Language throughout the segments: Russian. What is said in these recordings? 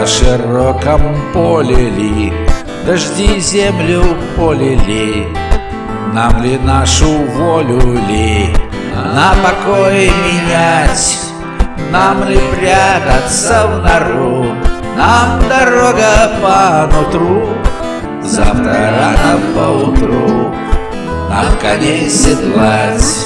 На широком поле ли дожди землю полили? Нам ли нашу волю ли на покой менять? Нам ли прятаться в нору? Нам дорога по нутру. Завтра рано поутру нам коней седлать.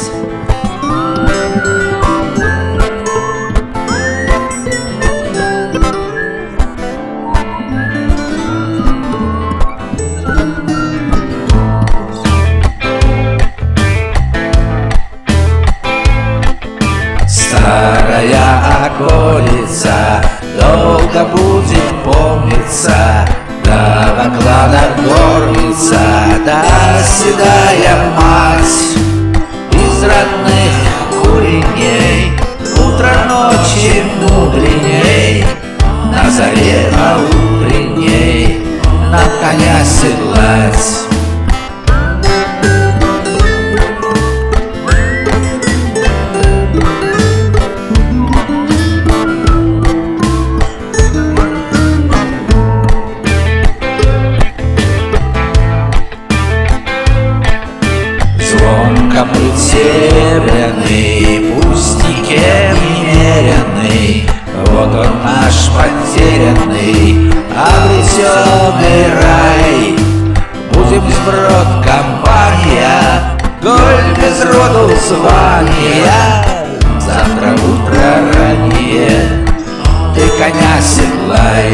Старая околица долго будет помниться, да в окладах горница, да седая мать. Из родных куреней утро ночи мудреней, на заре утренней нам коня седлать. Копыт серебряный, пусть никем не меренный, вот он наш потерянный, обретенный рай. Будем сброд компания, голь без роду звания. Завтра утро ранее ты коня седлай.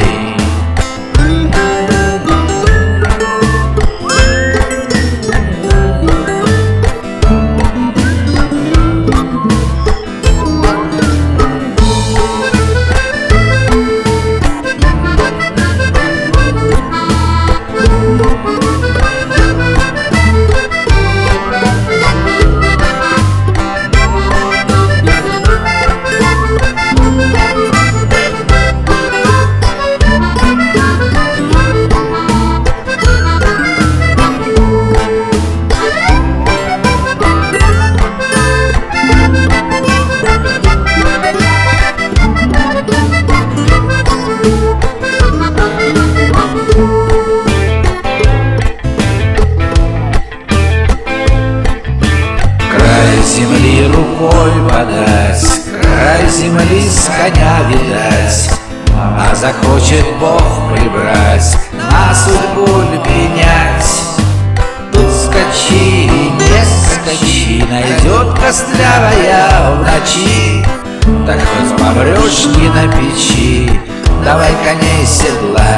Земли рукой подать, край земли с коня видать, а захочет Бог прибрать, на судьбу пенять. Тут скачи, не скачи, найдет костлявая в ночи, так хоть помрешь не на печи, давай коней седлай.